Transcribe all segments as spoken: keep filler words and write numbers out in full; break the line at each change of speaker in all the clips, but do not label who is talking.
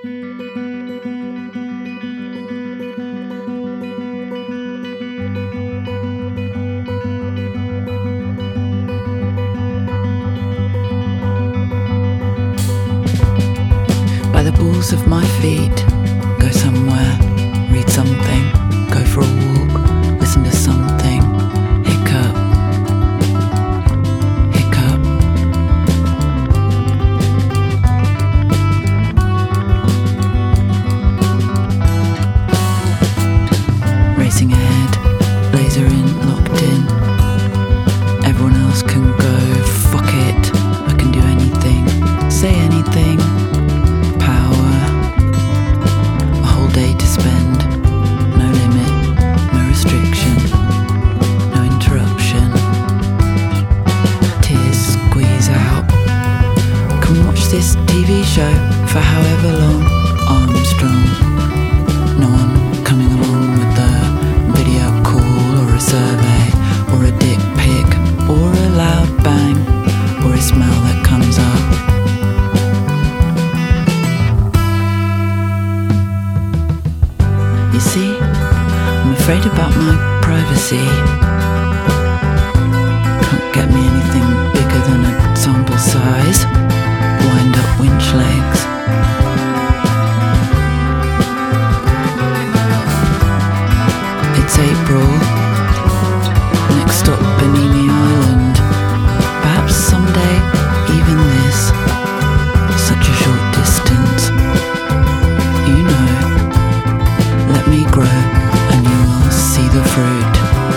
By the balls of my feet, go somewhere, read something, go for a walk, listen to something, hiccup, hiccup. Racing ahead, laser in, locked in. Everyone else can go, fuck it, I can do anything, say anything. Power, a whole day to spend, no limit, no restriction, no interruption. Tears squeeze out. Can watch this T V show for however long. Armstrong. No one coming along with a video call or a survey or a dick pic or a loud bang or a smell that comes up. You see, I'm afraid about my privacy. Can't get me anything bigger than a sample size. Wind up winch legs. It's April. Next stop, Bimini Island. Perhaps someday, even this. Such a short distance. You know. Let me grow, and you will see the fruit.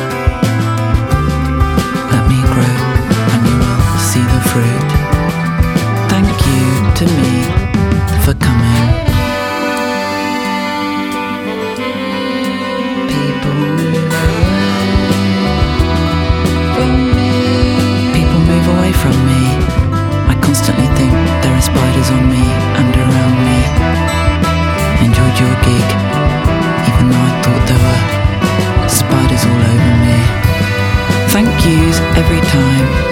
Let me grow, and you will see the fruit. Thank you to me for coming. People move away from me. People move away from me. I constantly think there are spiders on me and around me. Enjoyed your gig. Even though I thought there were spiders all over me. Thank yous every time.